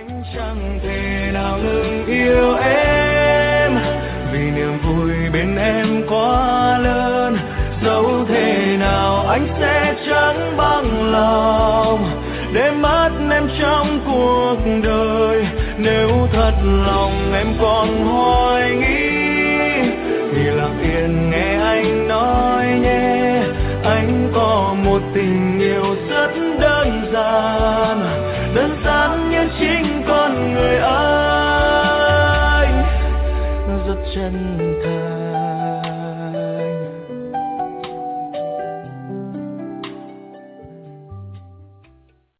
anh chẳng thể nào ngừng yêu em, vì niềm vui bên em quá lớn. Dẫu thế nào anh sẽ chẳng bằng lòng để mất em trong cuộc đời. Nếu thật lòng em còn hoài nghi thì lặng yên nghe anh nói nhé. Anh có một tình yêu rất đơn giản,